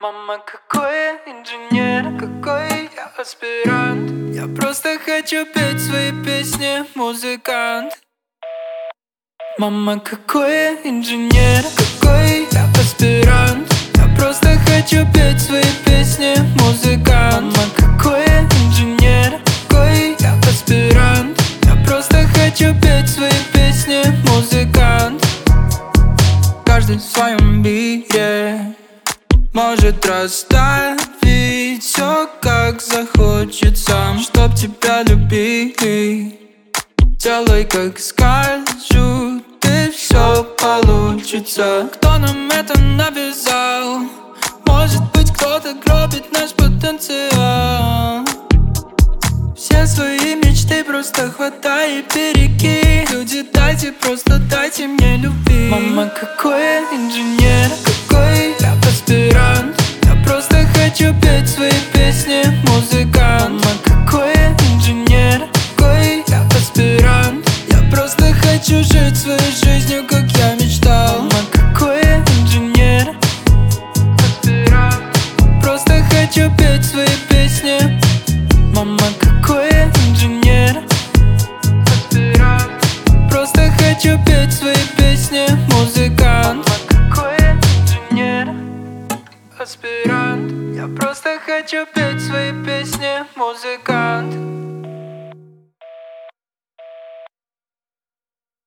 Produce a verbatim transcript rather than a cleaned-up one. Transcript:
Мама, какой я инженер, какой я аспирант. Я просто хочу петь свои песни, музыкант. Мама, какой я инженер, какой я аспирант. Я просто хочу петь свои песни, музыкант. Мама, какой я инженер, какой я аспирант. Я просто хочу петь свои песни, музыкант. Каждый в своем мире может расставить все как захочется, чтоб тебя любили. Делай как скажут, и все получится. Кто нам это навязал? Может быть, кто-то гробит наш потенциал. Все свои мечты просто хватай и береги. Люди, дайте, просто дайте мне любви. Мама, какой я инженер, какой я аспирант. Я просто хочу петь свои песни, музыкант. Мама, какой я инженер, какой я аспирант. Я просто хочу жить своей жизнью, как я мечтал. Мама, какой я инженер, аспирант. Просто хочу петь свои песни. Мама, какой я инженер, аспирант. Просто хочу петь свои песни, музыкант. Мама, какой я инженер, аспирант. Я просто хочу петь свои песни, музыкант.